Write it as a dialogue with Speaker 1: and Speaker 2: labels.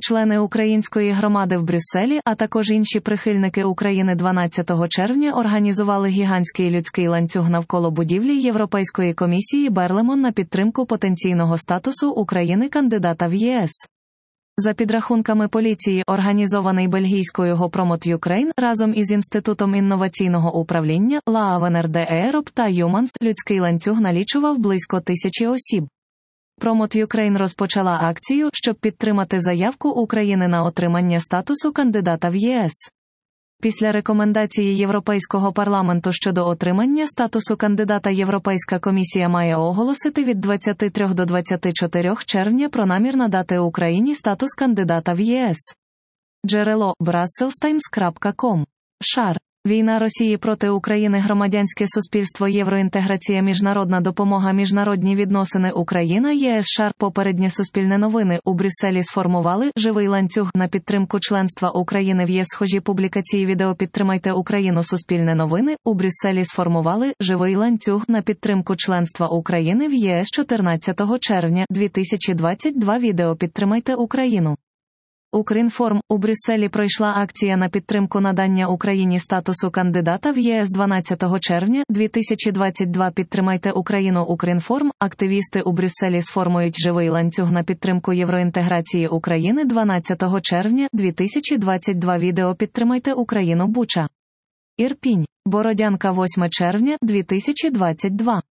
Speaker 1: Члени української громади в Брюсселі, а також інші прихильники України 12 червня організували гігантський людський ланцюг навколо будівлі Європейської комісії Берлемон на підтримку потенційного статусу України кандидата в ЄС. За підрахунками поліції, організований бельгійською Go-Promote Ukraine разом із Інститутом інноваційного управління La Avenir de Europe та Humans, людський ланцюг налічував близько 1000 осіб. Promote Ukraine розпочала акцію, щоб підтримати заявку України на отримання статусу кандидата в ЄС. Після рекомендації Європейського парламенту щодо отримання статусу кандидата Європейська комісія має оголосити від 23 до 24 червня про намір надати Україні статус кандидата в ЄС. Джерело – brusselstimes.com. Шар. Війна Росії проти України, громадянське суспільство, євроінтеграція, міжнародна допомога, міжнародні відносини, Україна, ЄС. Шар. Попереднє Суспільне новини. У Брюсселі сформували «Живий ланцюг» на підтримку членства України в ЄС. Схожі публікації відео «Підтримайте Україну». Суспільне новини. У Брюсселі сформували «Живий ланцюг» на підтримку членства України в ЄС 14 червня 2022. Відео «Підтримайте Україну». Укрінформ. У Брюсселі пройшла акція на підтримку надання Україні статусу кандидата в ЄС 12 червня 2022. Підтримайте Україну. Укрінформ. Активісти у Брюсселі сформують «Живий ланцюг» на підтримку євроінтеграції України 12 червня 2022. Відео «Підтримайте Україну». Буча. Ірпінь. Бородянка 8 червня 2022.